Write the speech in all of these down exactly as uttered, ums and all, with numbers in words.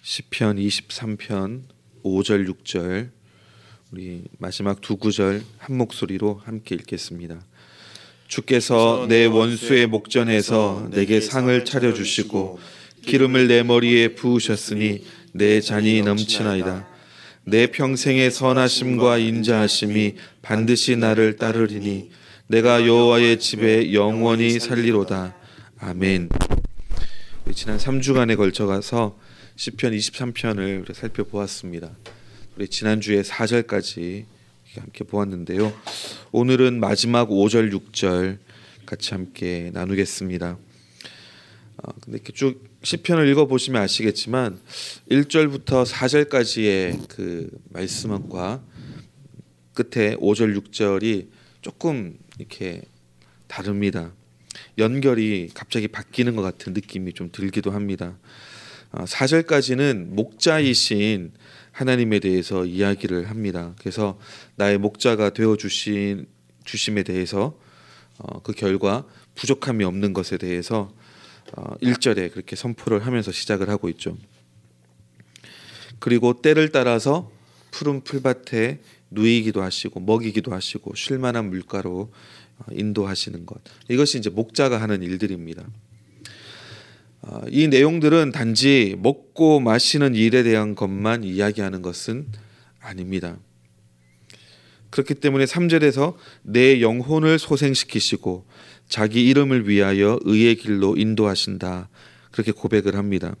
시편 이십삼 편 오 절 육 절 우리 마지막 두 구절 한 목소리로 함께 읽겠습니다. 주께서 내 원수의 목전에서 내게 상을 차려주시고 기름을 내 머리에 부으셨으니 내 잔이 넘치나이다. 내 평생의 선하심과 인자하심이 반드시 나를 따르리니 내가 여호와의 집에 영원히 살리로다. 아멘. 지난 삼 주간에 걸쳐가서 시편 이십삼 편을 살펴보았습니다. 우리 지난주에 사 절까지 함께 보았는데요. 오늘은 마지막 오 절 육 절 같이 함께 나누겠습니다. 어, 근데 이렇게 쭉 시편을 읽어보시면 아시겠지만 일 절부터 사 절까지의 그 말씀과 끝에 오 절 육 절이 조금 이렇게 다릅니다. 연결이 갑자기 바뀌는 것 같은 느낌이 좀 들기도 합니다. 사 절까지는 목자이신 하나님에 대해서 이야기를 합니다. 그래서 나의 목자가 되어 주신 주심에 대해서 그 결과 부족함이 없는 것에 대해서 일 절에 그렇게 선포를 하면서 시작을 하고 있죠. 그리고 때를 따라서 푸른 풀밭에 누이기도 하시고 먹이기도 하시고 쉴만한 물가로 인도하시는 것, 이것이 이제 목자가 하는 일들입니다. 이 내용들은 단지 먹고 마시는 일에 대한 것만 이야기하는 것은 아닙니다. 그렇기 때문에 삼 절에서 내 영혼을 소생시키시고 자기 이름을 위하여 의의 길로 인도하신다, 그렇게 고백을 합니다.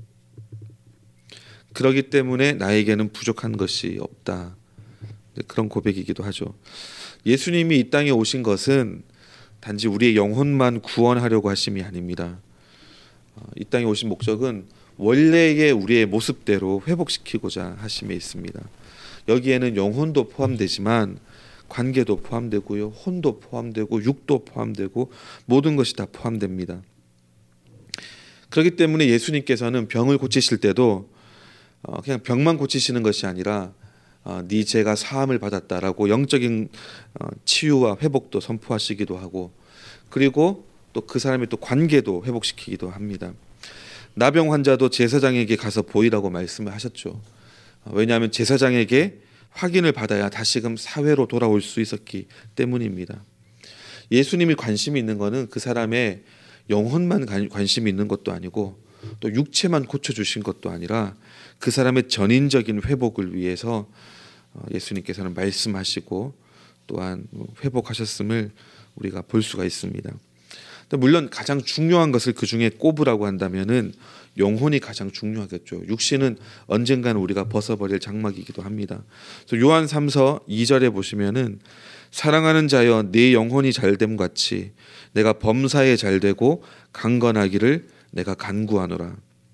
그렇기 때문에 나에게는 부족한 것이 없다, 그런 고백이기도 하죠. 예수님이 이 땅에 오신 것은 단지 우리의 영혼만 구원하려고 하심이 아닙니다. 이 땅에 오신 목적은 원래의 우리의 모습대로 회복시키고자 하심에 있습니다. 여기에는 영혼도 포함되지만 관계도 포함되고요, 혼도 포함되고 육도 포함되고 모든 것이 다 포함됩니다. 그렇기 때문에 예수님께서는 병을 고치실 때도 그냥 병만 고치시는 것이 아니라 네 죄가 사함을 받았다라고 영적인 치유와 회복도 선포하시기도 하고, 그리고 또 그 사람의 또 관계도 회복시키기도 합니다. 나병 환자도 제사장에게 가서 보이라고 말씀을 하셨죠. 왜냐하면 제사장에게 확인을 받아야 다시금 사회로 돌아올 수 있었기 때문입니다. 예수님이 관심이 있는 것은 그 사람의 영혼만 관심이 있는 것도 아니고 또 육체만 고쳐주신 것도 아니라 그 사람의 전인적인 회복을 위해서 예수님께서는 말씀하시고 또한 회복하셨음을 우리가 볼 수가 있습니다. 물론 가장 중요한 것을 그 중에 꼽으라고 한다면은 영혼이 가장 중요하겠죠. 육신은 언젠가는 우리가 벗어버릴 장막이기도 합니다. 그래서 요한 삼서 이 절에 보시면은 사랑하는 자여 네 영혼이 잘됨 같이 내가 범사에 잘되고 강건하기를 내가 간구하노라.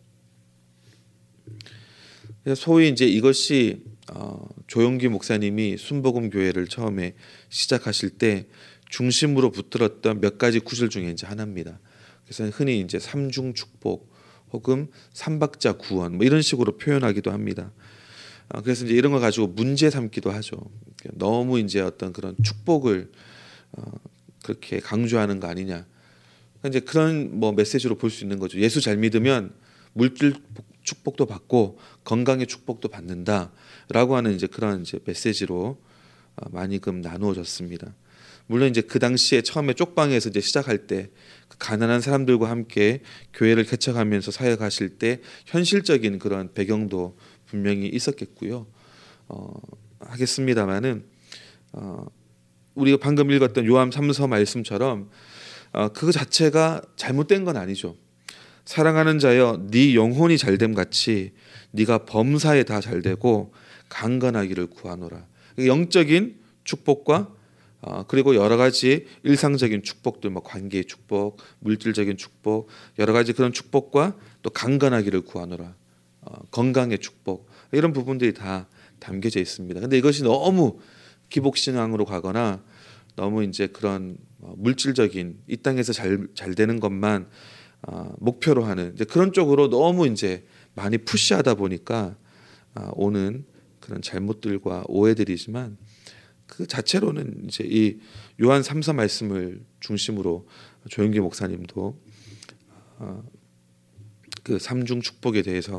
소위 이제 이것이 어, 조용기 목사님이 순복음 교회를 처음에 시작하실 때 중심으로 붙들었던 몇 가지 구절 중에 이제 하나입니다. 그래서 흔히 이제 삼중 축복 혹은 삼박자 구원 뭐 이런 식으로 표현하기도 합니다. 어, 그래서 이제 이런 걸 가지고 문제 삼기도 하죠. 너무 이제 어떤 그런 축복을 어, 그렇게 강조하는 거 아니냐. 이제 그런 뭐 메시지로 볼 수 있는 거죠. 예수 잘 믿으면 물질 축복도 받고 건강의 축복도 받는다라고 하는 이제 그런 이제 메시지로 많이 금 나누어졌습니다. 물론 이제 그 당시에 처음에 쪽방에서 이제 시작할 때 가난한 사람들과 함께 교회를 개척하면서 사역하실 때 현실적인 그런 배경도 분명히 있었겠고요. 어, 하겠습니다만은 어, 우리가 방금 읽었던 요한 삼서 말씀처럼 어, 그 자체가 잘못된 건 아니죠. 사랑하는 자여 네 영혼이 잘됨 같이 네가 범사에 다 잘되고 강건하기를 구하노라. 영적인 축복과 어, 그리고 여러 가지 일상적인 축복들, 뭐 관계의 축복, 물질적인 축복, 여러 가지 그런 축복과 또 강건하기를 구하노라, 어, 건강의 축복, 이런 부분들이 다 담겨져 있습니다. 근데 이것이 너무 기복신앙으로 가거나 너무 이제 그런 물질적인 이 땅에서 잘, 잘 되는 것만 어, 목표로 하는 이제 그런 쪽으로 너무 이제 많이 푸시하다 보니까 어, 오는 그런 잘못들과 오해들이지만 그 자체로는 이제 이 요한 삼서 말씀을 중심으로 조영기 목사님도 어, 그 삼중 축복에 대해서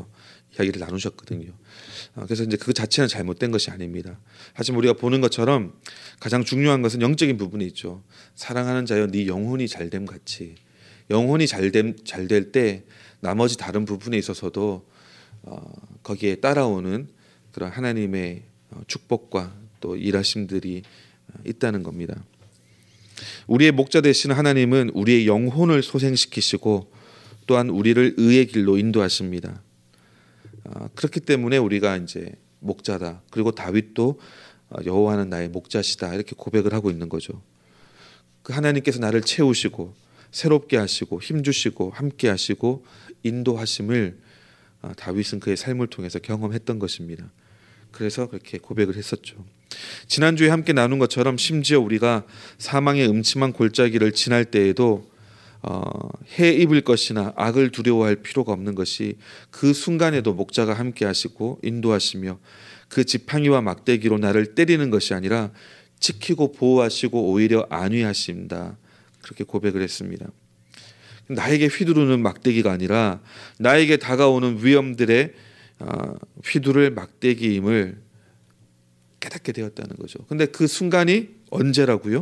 이야기를 나누셨거든요. 그래서 이제 그 자체는 잘못된 것이 아닙니다. 하지만 우리가 보는 것처럼 가장 중요한 것은 영적인 부분이 있죠. 사랑하는 자여 네 영혼이 잘됨 같이 영혼이 잘됨 잘될 때 나머지 다른 부분에 있어서도 어, 거기에 따라오는 그런 하나님의 축복과 또 일하심들이 있다는 겁니다. 우리의 목자 되시는 하나님은 우리의 영혼을 소생시키시고 또한 우리를 의의 길로 인도하십니다. 그렇기 때문에 우리가 이제 목자다. 그리고 다윗도 여호와는 나의 목자시다 이렇게 고백을 하고 있는 거죠. 그 하나님께서 나를 채우시고 새롭게 하시고 힘주시고 함께 하시고 인도하심을 다윗은 그의 삶을 통해서 경험했던 것입니다. 그래서 그렇게 고백을 했었죠. 지난주에 함께 나눈 것처럼 심지어 우리가 사망의 음침한 골짜기를 지날 때에도 어, 해 입을 것이나 악을 두려워할 필요가 없는 것이 그 순간에도 목자가 함께 하시고 인도하시며 그 지팡이와 막대기로 나를 때리는 것이 아니라 지키고 보호하시고 오히려 안위하신다. 그렇게 고백을 했습니다. 나에게 휘두르는 막대기가 아니라 나에게 다가오는 위험들의 어, 휘두를 막대기임을 깨닫게 되었다는 거죠. 근데 그 순간이 언제라고요?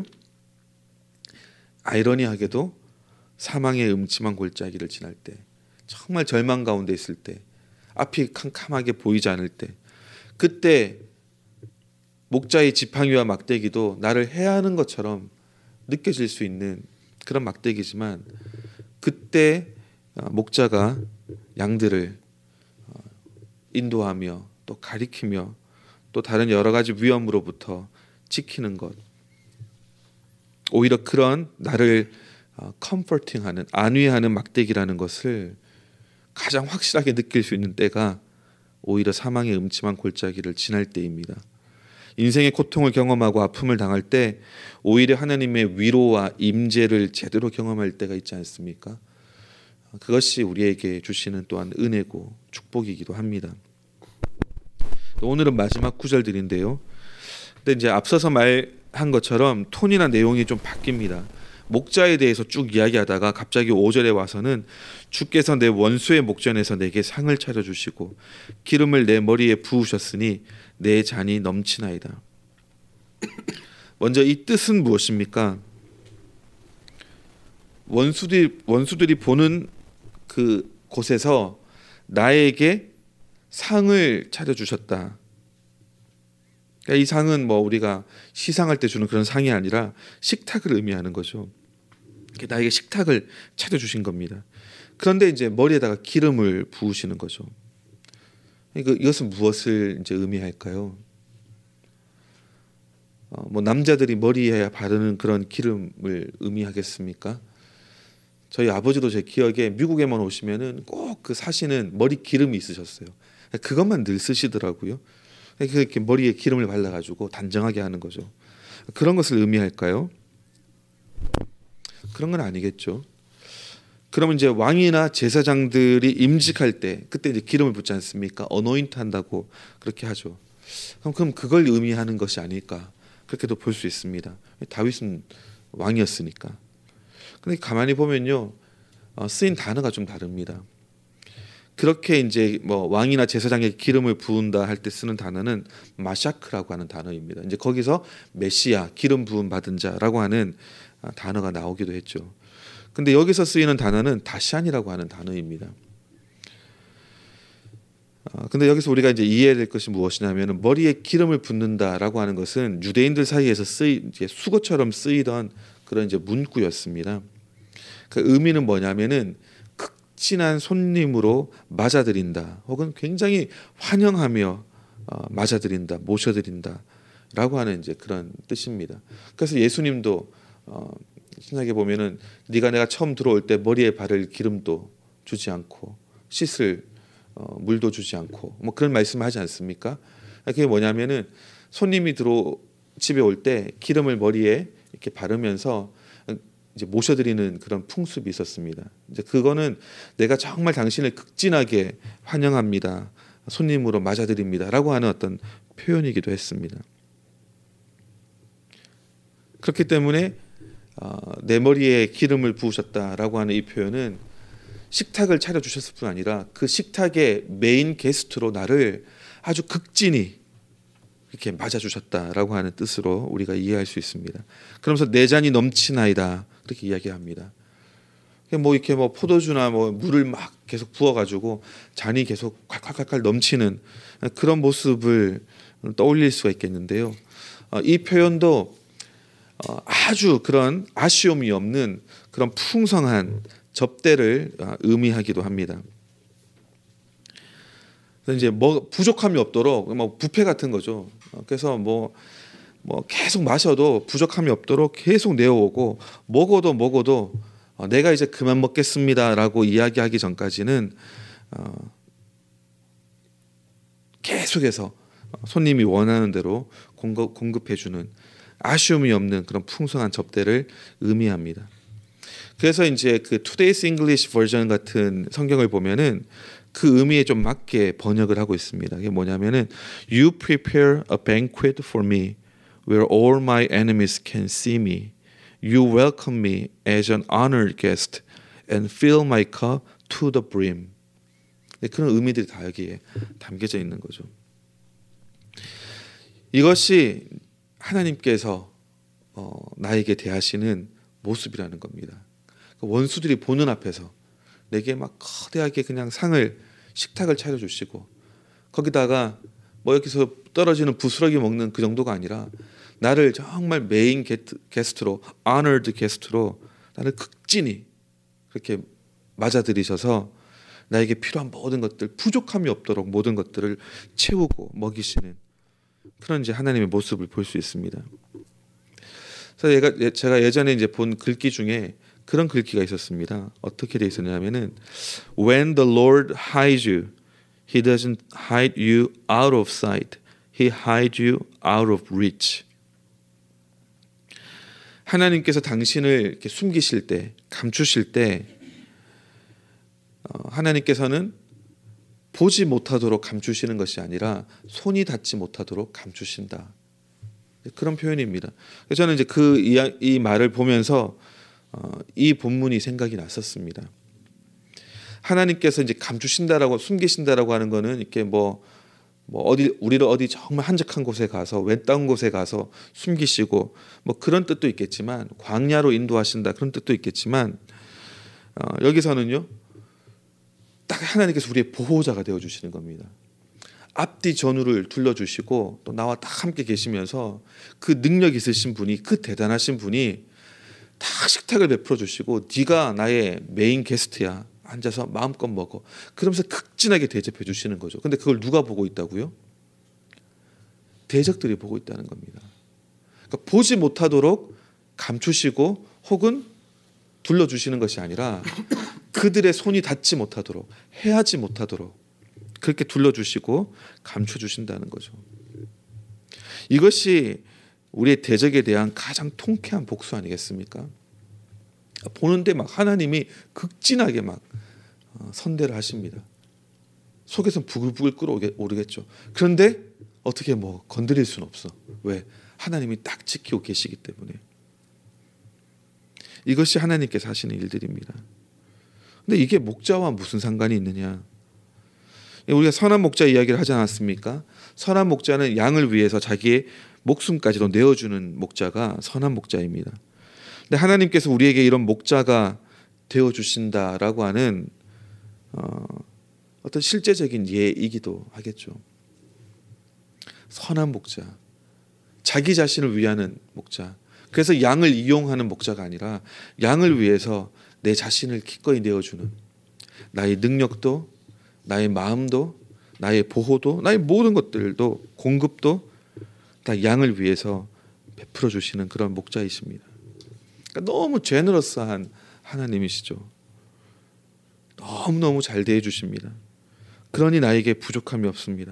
아이러니하게도 사망의 음침한 골짜기를 지날 때, 정말 절망 가운데 있을 때, 앞이 캄캄하게 보이지 않을 때, 그때 목자의 지팡이와 막대기도 나를 해하는 것처럼 느껴질 수 있는 그런 막대기지만, 그때 목자가 양들을 인도하며 또 가리키며 또 다른 여러 가지 위험으로부터 지키는 것, 오히려 그런 나를 컴포팅하는 안위하는 막대기라는 것을 가장 확실하게 느낄 수 있는 때가 오히려 사망의 음침한 골짜기를 지날 때입니다. 인생의 고통을 경험하고 아픔을 당할 때 오히려 하나님의 위로와 임재를 제대로 경험할 때가 있지 않습니까? 그것이 우리에게 주시는 또한 은혜고 축복이기도 합니다. 오늘은 마지막 구절들인데요. 근데 이제 앞서서 말한 것처럼 톤이나 내용이 좀 바뀝니다. 목자에 대해서 쭉 이야기하다가 갑자기 오 절에 와서는 주께서 내 원수의 목전에서 내게 상을 차려주시고 기름을 내 머리에 부으셨으니 내 잔이 넘치나이다. 먼저 이 뜻은 무엇입니까? 원수들이, 원수들이 보는 그 곳에서 나에게 상을 차려주셨다. 이 상은 뭐 우리가 시상할 때 주는 그런 상이 아니라 식탁을 의미하는 거죠. 나에게 식탁을 차려주신 겁니다. 그런데 이제 머리에다가 기름을 부으시는 거죠. 이것은 무엇을 이제 의미할까요? 어, 뭐 남자들이 머리에 바르는 그런 기름을 의미하겠습니까? 저희 아버지도 제 기억에 미국에만 오시면은 꼭 그 사시는 머리 기름이 있으셨어요. 그것만 늘 쓰시더라고요. 이렇게 머리에 기름을 발라가지고 단정하게 하는 거죠. 그런 것을 의미할까요? 그런 건 아니겠죠. 그러면 이제 왕이나 제사장들이 임직할 때 그때 이제 기름을 붓지 않습니까? 어노인트 한다고 그렇게 하죠. 그럼 그럼 그걸 의미하는 것이 아닐까? 그렇게도 볼 수 있습니다. 다윗은 왕이었으니까. 근데 가만히 보면요, 어, 쓰인 단어가 좀 다릅니다. 그렇게 이제 뭐 왕이나 제사장에게 기름을 부은다 할 때 쓰는 단어는 마샤크라고 하는 단어입니다. 이제 거기서 메시아, 기름 부음 받은 자라고 하는 단어가 나오기도 했죠. 근데 여기서 쓰이는 단어는 다시안이라고 하는 단어입니다. 어, 근데 여기서 우리가 이제 이해해야 될 것이 무엇이냐면 머리에 기름을 붓는다라고 하는 것은 유대인들 사이에서 쓰이 이제 수거처럼 쓰이던 그런 이제 문구였습니다. 그 의미는 뭐냐면은 친한 손님으로 맞아들인다, 혹은 굉장히 환영하며 어, 맞아들인다, 모셔드린다라고 하는 이제 그런 뜻입니다. 그래서 예수님도 어, 생각해 보면은 네가 내가 처음 들어올 때 머리에 바를 기름도 주지 않고 씻을 어, 물도 주지 않고 뭐 그런 말씀을 하지 않습니까? 그게 뭐냐면은 손님이 들어 집에 올 때 기름을 머리에 이렇게 바르면서 이제 모셔드리는 그런 풍습이 있었습니다. 이제 그거는 내가 정말 당신을 극진하게 환영합니다, 손님으로 맞아드립니다라고 하는 어떤 표현이기도 했습니다. 그렇기 때문에 어, 내 머리에 기름을 부으셨다라고 하는 이 표현은 식탁을 차려주셨을 뿐 아니라 그 식탁의 메인 게스트로 나를 아주 극진히 이렇게 맞아주셨다라고 하는 뜻으로 우리가 이해할 수 있습니다. 그러면서 내 잔이 넘치나이다 그렇게 이야기합니다. 뭐 이렇게 뭐 포도주나 뭐 물을 막 계속 부어가지고 잔이 계속 콸콸콸콸 넘치는 그런 모습을 떠올릴 수가 있겠는데요. 이 표현도 아주 그런 아쉬움이 없는 그런 풍성한 접대를 의미하기도 합니다. 이제 뭐 부족함이 없도록 뭐 뷔페 같은 거죠. 그래서 뭐, 뭐 계속 마셔도 부족함이 없도록 계속 내어오고 먹어도 먹어도 내가 이제 그만 먹겠습니다라고 이야기하기 전까지는 계속해서 손님이 원하는 대로 공급, 공급해주는 아쉬움이 없는 그런 풍성한 접대를 의미합니다. 그래서 이제 그 Today's English Version 같은 성경을 보면은 그 의미에 좀 맞게 번역을 하고 있습니다. 이게 뭐냐면은 You prepare a banquet for me where all my enemies can see me. You welcome me as an honored guest and fill my cup to the brim. 그런 의미들이 다 여기에 담겨져 있는 거죠. 이것이 하나님께서 어, 나에게 대하시는 모습이라는 겁니다. 원수들이 보는 앞에서 내게 막 거대하게 그냥 상을 식탁을 차려주시고 거기다가 뭐 여기서 떨어지는 부스러기 먹는 그 정도가 아니라 나를 정말 메인 게스트로 honored 게스트로 나를 극진히 그렇게 맞아들이셔서 나에게 필요한 모든 것들 부족함이 없도록 모든 것들을 채우고 먹이시는 그런 이제 하나님의 모습을 볼 수 있습니다. 그래서 제가 예전에 이제 본 글귀 중에 그런 글귀가 있었습니다. 어떻게 돼 있었냐면은 When the Lord hides you, He doesn't hide you out of sight. He hides you out of reach. 하나님께서 당신을 이렇게 숨기실 때, 감추실 때, 어, 하나님께서는 보지 못하도록 감추시는 것이 아니라 손이 닿지 못하도록 감추신다. 그런 표현입니다. 그래서 저는 이제 그 이 말을 보면서 어, 이 본문이 생각이 났었습니다. 하나님께서 이제 감추신다라고 숨기신다라고 하는 거는 이렇게 뭐, 뭐 어디 우리를 어디 정말 한적한 곳에 가서 외딴 곳에 가서 숨기시고 뭐 그런 뜻도 있겠지만 광야로 인도하신다 그런 뜻도 있겠지만 어, 여기서는요 딱 하나님께서 우리의 보호자가 되어 주시는 겁니다. 앞뒤 전후를 둘러주시고 또 나와 딱 함께 계시면서 그 능력 있으신 분이 그 대단하신 분이 다 식탁을 베풀어 주시고 네가 나의 메인 게스트야. 앉아서 마음껏 먹어. 그러면서 극진하게 대접해 주시는 거죠. 근데 그걸 누가 보고 있다고요? 대적들이 보고 있다는 겁니다. 그러니까 보지 못하도록 감추시고 혹은 둘러주시는 것이 아니라 그들의 손이 닿지 못하도록 해하지 못하도록 그렇게 둘러주시고 감춰주신다는 거죠. 이것이 우리의 대적에 대한 가장 통쾌한 복수 아니겠습니까? 보는데 막 하나님이 극진하게 막 선대를 하십니다. 속에서 부글부글 끓어오르겠죠. 그런데 어떻게 뭐 건드릴 수는 없어. 왜? 하나님이 딱 지키고 계시기 때문에. 이것이 하나님께서 하시는 일들입니다. 근데 이게 목자와 무슨 상관이 있느냐? 우리가 선한 목자 이야기를 하지 않았습니까? 선한 목자는 양을 위해서 자기의 목숨까지도 내어주는 목자가 선한 목자입니다. 근데 하나님께서 우리에게 이런 목자가 되어주신다라고 하는 어, 어떤 실제적인 예이기도 하겠죠. 선한 목자, 자기 자신을 위하는 목자. 그래서 양을 이용하는 목자가 아니라 양을 위해서 내 자신을 기꺼이 내어주는 나의 능력도 나의 마음도 나의 보호도 나의 모든 것들도 공급도 다 양을 위해서 베풀어 주시는 그런 목자이십니다. 그러니까 너무 제너러스한 하나님이시죠. 너무너무 잘 대해 주십니다. 그러니 나에게 부족함이 없습니다.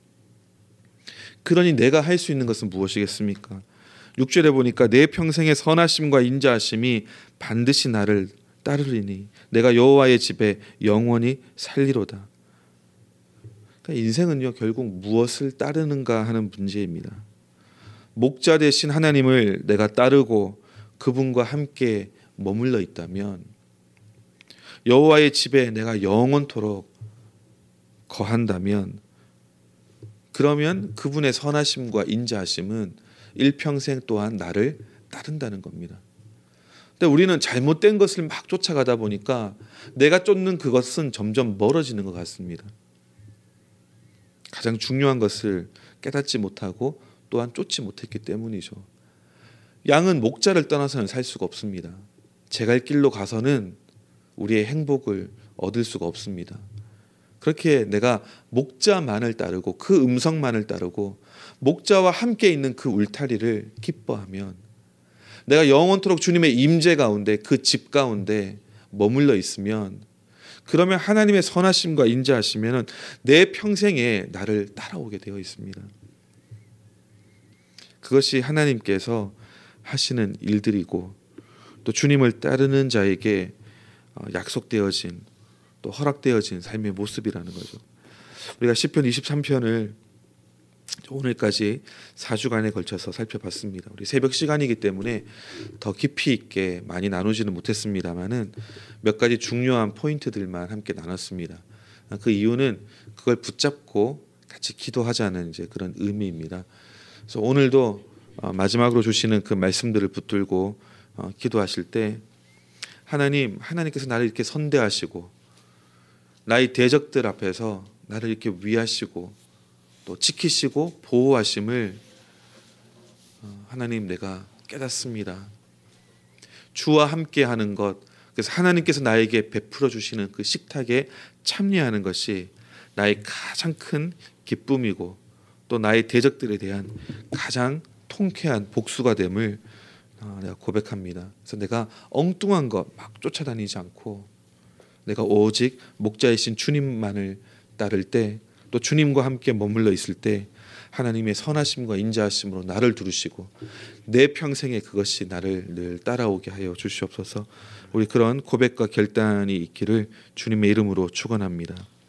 그러니 내가 할 수 있는 것은 무엇이겠습니까? 육 절에 보니까 내 평생의 선하심과 인자하심이 반드시 나를 따르리니 내가 여호와의 집에 영원히 살리로다. 그러니까 인생은요 결국 무엇을 따르는가 하는 문제입니다. 목자 되신 하나님을 내가 따르고 그분과 함께 머물러 있다면 여호와의 집에 내가 영원토록 거한다면 그러면 그분의 선하심과 인자하심은 일평생 또한 나를 따른다는 겁니다. 근데 우리는 잘못된 것을 막 쫓아가다 보니까 내가 쫓는 그것은 점점 멀어지는 것 같습니다. 가장 중요한 것을 깨닫지 못하고 또한 쫓지 못했기 때문이죠. 양은 목자를 떠나서는 살 수가 없습니다. 제 갈 길로 가서는 우리의 행복을 얻을 수가 없습니다. 그렇게 내가 목자만을 따르고 그 음성만을 따르고 목자와 함께 있는 그 울타리를 기뻐하면 내가 영원토록 주님의 임재 가운데 그 집 가운데 머물러 있으면 그러면 하나님의 선하심과 인자하시면 내 평생에 나를 따라오게 되어 있습니다. 그것이 하나님께서 하시는 일들이고 또 주님을 따르는 자에게 약속되어진 또 허락되어진 삶의 모습이라는 거죠. 우리가 시편 이십삼 편을 오늘까지 사 주간에 걸쳐서 살펴봤습니다. 우리 새벽 시간이기 때문에 더 깊이 있게 많이 나누지는 못했습니다만은 몇 가지 중요한 포인트들만 함께 나눴습니다. 그 이유는 그걸 붙잡고 같이 기도하자는 이제 그런 의미입니다. 그래서 오늘도 마지막으로 주시는 그 말씀들을 붙들고 기도하실 때 하나님, 하나님께서 나를 이렇게 선대하시고 나의 대적들 앞에서 나를 이렇게 위하시고 또 지키시고 보호하심을 하나님 내가 깨닫습니다. 주와 함께하는 것, 그래서 하나님께서 나에게 베풀어 주시는 그 식탁에 참여하는 것이 나의 가장 큰 기쁨이고 또 나의 대적들에 대한 가장 통쾌한 복수가 됨을 내가 고백합니다. 그래서 내가 엉뚱한 것 막 쫓아다니지 않고 내가 오직 목자이신 주님만을 따를 때 또 주님과 함께 머물러 있을 때 하나님의 선하심과 인자하심으로 나를 두르시고 내 평생에 그것이 나를 늘 따라오게 하여 주시옵소서. 우리 그런 고백과 결단이 있기를 주님의 이름으로 축원합니다.